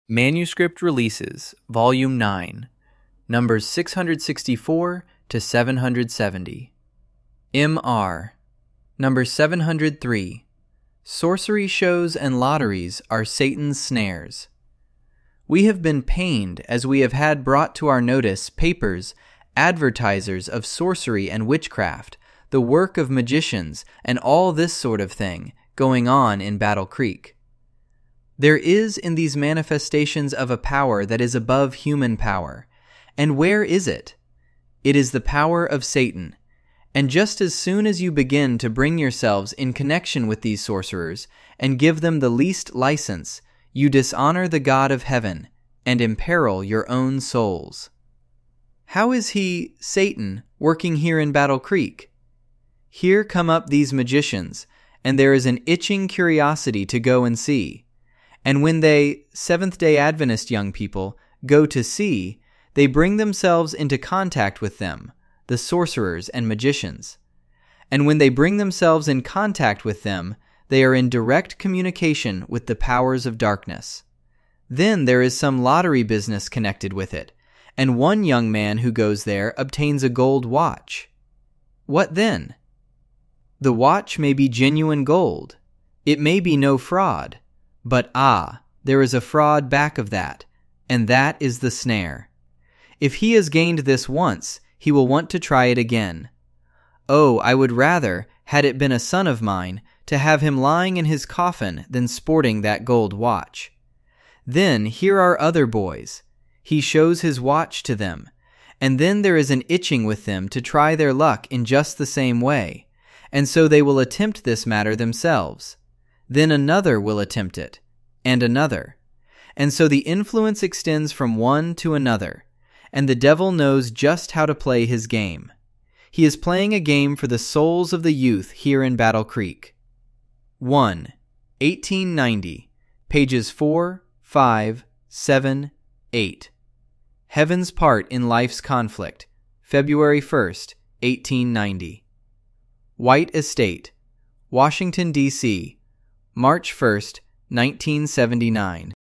Manuscript Releases, Volume 9, numbers 664 to 770. M.R. Number 703. Sorcery shows and lotteries are Satan's snares. We have been pained as we have had brought to our notice papers, advertisers of sorcery and witchcraft, the work of magicians, and all this sort of thing going on in Battle Creek. There is in these manifestations of a power that is above human power. And where is it? It is the power of Satan. And just as soon as you begin to bring yourselves in connection with these sorcerers and give them the least license, you dishonor the God of heaven and imperil your own souls. How is he, Satan, working here in Battle Creek? Here come up these magicians, and there is an itching curiosity to go and see. And when they, Seventh-day Adventist young people, go to see, they bring themselves into contact with them, the sorcerers and magicians. And when they bring themselves in contact with them, they are in direct communication with the powers of darkness. Then there is some lottery business connected with it, and one young man who goes there obtains a gold watch. What then? The watch may be genuine gold. It may be no fraud. But there is a fraud back of that, and that is the snare. If he has gained this once, he will want to try it again. Oh, I would rather, had it been a son of mine, to have him lying in his coffin than sporting that gold watch. Then here are other boys. He shows his watch to them, and then there is an itching with them to try their luck in just the same way, and so they will attempt this matter themselves. Then another will attempt it, and another. And so the influence extends from one to another, and the devil knows just how to play his game. He is playing a game for the souls of the youth here in Battle Creek. 1. 1890, pages 4, 5, 7, 8. Heaven's Part in Life's Conflict, February 1st, 1890. White Estate, Washington, D.C., March 1st, 1979.